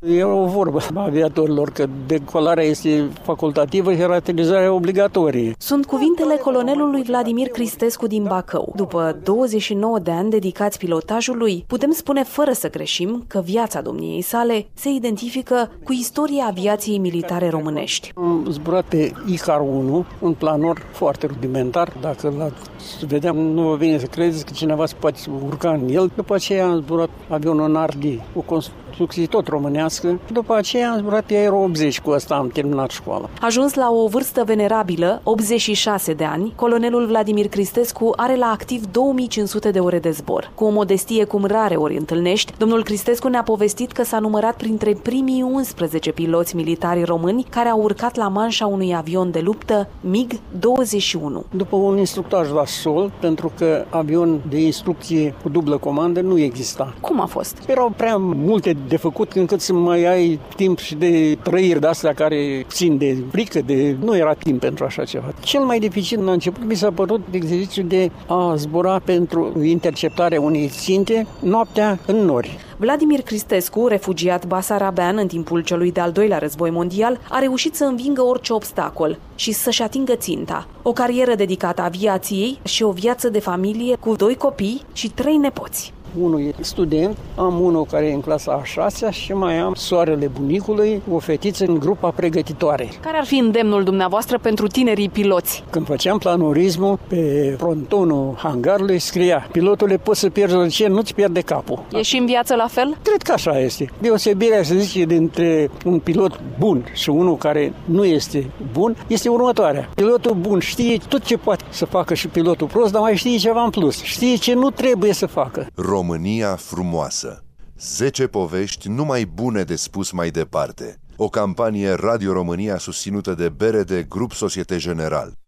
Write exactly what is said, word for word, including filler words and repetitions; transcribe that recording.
E o vorbă a aviatorilor că decolarea este facultativă, iar aterizarea obligatorie. Sunt cuvintele colonelului Vladimir Cristescu din Bacău. După douăzeci și nouă de ani dedicați pilotajului, putem spune fără să greșim că viața domniei sale se identifică cu istoria aviației militare românești. Am zburat pe Icar unu, un planor foarte rudimentar. Dacă l vedeam, nu vă vine să credeți că cineva se poate urca în el. După aceea am zburat avionul Nardi, o construcție tot românească. După aceea am zburat pe Aero optzeci, cu asta am terminat școala. Ajuns la o vârstă venerabilă, optzeci și șase de ani, colonelul Vladimir Cristescu are la activ două mii cinci sute de ore de zbor. Cu o modestie cum rare ori întâlnești, domnul Cristescu ne-a povestit că s-a numărat printre primii unsprezece piloți militari români care au urcat la manșa unui avion de luptă MiG douăzeci și unu. După un instructaj la sol, pentru că avion de instrucție cu dublă comandă nu exista. Cum a fost? Erau prea multe de făcut încât să mai ai timp și de trăiri de astea care țin de frică, de... nu era timp pentru așa ceva. Cel mai dificil la început mi s-a părut exercițiul de a zbura pentru interceptarea unei ținte noaptea în nori. Vladimir Cristescu, refugiat basarabean în timpul celui de-al doilea război mondial, a reușit să învingă orice obstacol și să-și atingă ținta. O carieră dedicată aviației și o viață de familie cu doi copii și trei nepoți. Unul e student, am unul care e în clasa a șasea și mai am soarele bunicului, o fetiță în grupa pregătitoare. Care ar fi îndemnul dumneavoastră pentru tinerii piloți? Când făceam planurismul, pe frontonul hangarului scria: pilotule, poți să pierzi orice, nu-ți pierde capul. E și în viață la fel? Cred că așa este. Deosebirea, să zice, dintre un pilot bun și unul care nu este bun este următoarea. Pilotul bun știe tot ce poate să facă și pilotul prost, dar mai știe ceva în plus. Știe ce nu trebuie să facă. România frumoasă. zece povești numai bune de spus mai departe. O campanie Radio România susținută de B R D Grup Societe General.